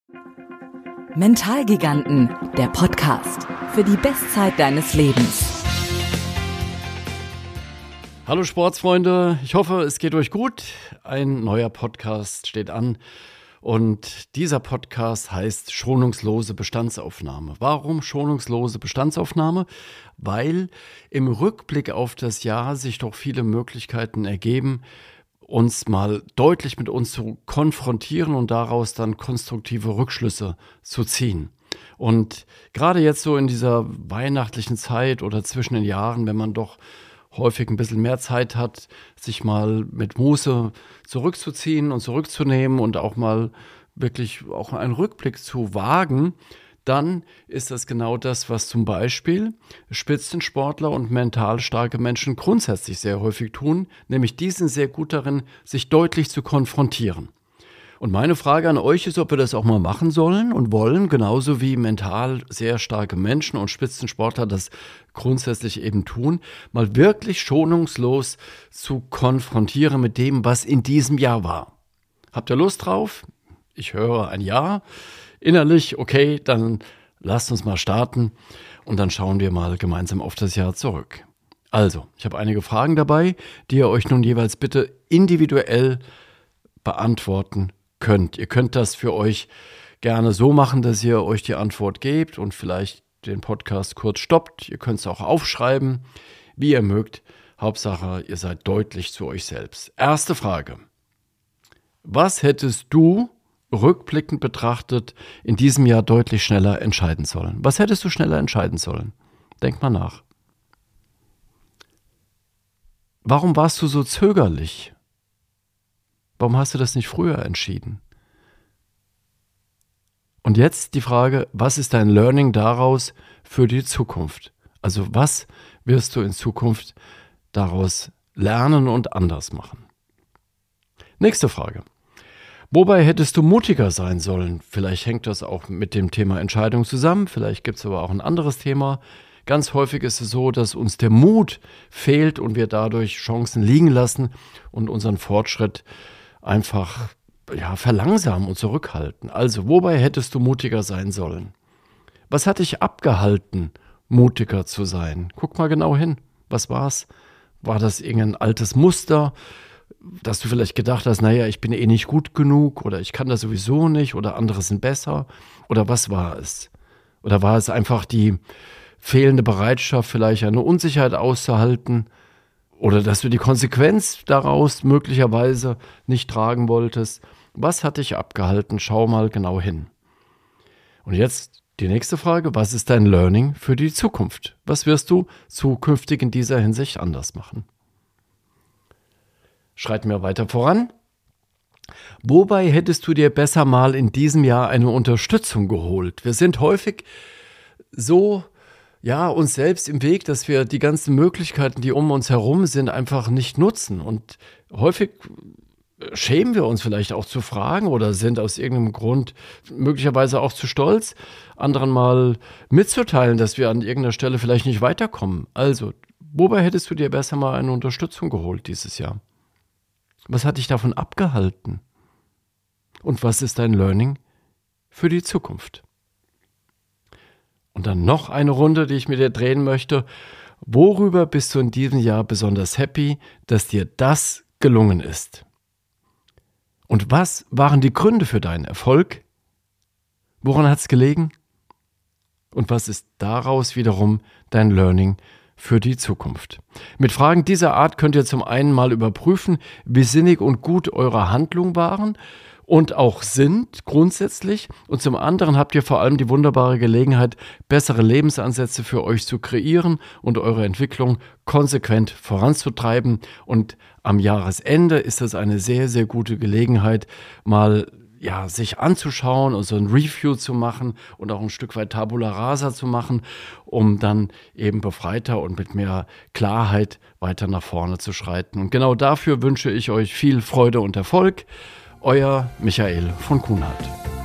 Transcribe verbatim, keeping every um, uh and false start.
Mentalgiganten, der Podcast für die Bestzeit deines Lebens. Hallo Sportsfreunde, ich hoffe, es geht euch gut. Ein neuer Podcast steht an und dieser Podcast heißt schonungslose Bestandsaufnahme. Warum schonungslose Bestandsaufnahme? Weil im Rückblick auf das Jahr sich doch viele Möglichkeiten ergeben, uns mal deutlich mit uns zu konfrontieren und daraus dann konstruktive Rückschlüsse zu ziehen. Und gerade jetzt so in dieser weihnachtlichen Zeit oder zwischen den Jahren, wenn man doch häufig ein bisschen mehr Zeit hat, sich mal mit Muße zurückzuziehen und zurückzunehmen und auch mal wirklich auch einen Rückblick zu wagen, dann ist das genau das, was zum Beispiel Spitzensportler und mental starke Menschen grundsätzlich sehr häufig tun, nämlich die sind sehr gut darin, sich deutlich zu konfrontieren. Und meine Frage an euch ist, ob wir das auch mal machen sollen und wollen, genauso wie mental sehr starke Menschen und Spitzensportler das grundsätzlich eben tun, mal wirklich schonungslos zu konfrontieren mit dem, was in diesem Jahr war. Habt ihr Lust drauf? Ich höre ein Ja. Innerlich, okay, dann lasst uns mal starten und dann schauen wir mal gemeinsam auf das Jahr zurück. Also, ich habe einige Fragen dabei, die ihr euch nun jeweils bitte individuell beantworten könnt. Ihr könnt das für euch gerne so machen, dass ihr euch die Antwort gebt und vielleicht den Podcast kurz stoppt. Ihr könnt es auch aufschreiben, wie ihr mögt. Hauptsache, ihr seid deutlich zu euch selbst. Erste Frage. Was hättest du rückblickend betrachtet in diesem Jahr deutlich schneller entscheiden sollen? Was hättest du schneller entscheiden sollen? Denk mal nach. Warum warst du so zögerlich? Warum hast du das nicht früher entschieden? Und jetzt die Frage, was ist dein Learning daraus für die Zukunft? Also was wirst du in Zukunft daraus lernen und anders machen? Nächste Frage. Wobei hättest du mutiger sein sollen? Vielleicht hängt das auch mit dem Thema Entscheidung zusammen, vielleicht gibt es aber auch ein anderes Thema. Ganz häufig ist es so, dass uns der Mut fehlt und wir dadurch Chancen liegen lassen und unseren Fortschritt einfach ja, verlangsamen und zurückhalten. Also, wobei hättest du mutiger sein sollen? Was hat dich abgehalten, mutiger zu sein? Guck mal genau hin. Was war's? War das irgendein altes Muster, dass du vielleicht gedacht hast, naja, ich bin eh nicht gut genug oder ich kann das sowieso nicht oder andere sind besser? Oder was war es? Oder war es einfach die fehlende Bereitschaft, vielleicht eine Unsicherheit auszuhalten oder dass du die Konsequenz daraus möglicherweise nicht tragen wolltest? Was hat dich abgehalten? Schau mal genau hin. Und jetzt die nächste Frage, was ist dein Learning für die Zukunft? Was wirst du zukünftig in dieser Hinsicht anders machen? Schreiten wir weiter voran. Wobei hättest du dir besser mal in diesem Jahr eine Unterstützung geholt? Wir sind häufig so, ja, uns selbst im Weg, dass wir die ganzen Möglichkeiten, die um uns herum sind, einfach nicht nutzen. Und häufig schämen wir uns vielleicht auch zu fragen oder sind aus irgendeinem Grund möglicherweise auch zu stolz, anderen mal mitzuteilen, dass wir an irgendeiner Stelle vielleicht nicht weiterkommen. Also, wobei hättest du dir besser mal eine Unterstützung geholt dieses Jahr? Was hat dich davon abgehalten? Und was ist dein Learning für die Zukunft? Und dann noch eine Runde, die ich mit dir drehen möchte. Worüber bist du in diesem Jahr besonders happy, dass dir das gelungen ist? Und was waren die Gründe für deinen Erfolg? Woran hat es gelegen? Und was ist daraus wiederum dein Learning für die Zukunft? Mit Fragen dieser Art könnt ihr zum einen mal überprüfen, wie sinnig und gut eure Handlungen waren und auch sind grundsätzlich. Und zum anderen habt ihr vor allem die wunderbare Gelegenheit, bessere Lebensansätze für euch zu kreieren und eure Entwicklung konsequent voranzutreiben. Und am Jahresende ist das eine sehr, sehr gute Gelegenheit, mal ja, sich anzuschauen und so ein Review zu machen und auch ein Stück weit Tabula Rasa zu machen, um dann eben befreiter und mit mehr Klarheit weiter nach vorne zu schreiten. Und genau dafür wünsche ich euch viel Freude und Erfolg. Euer Michael von Kuhnhardt.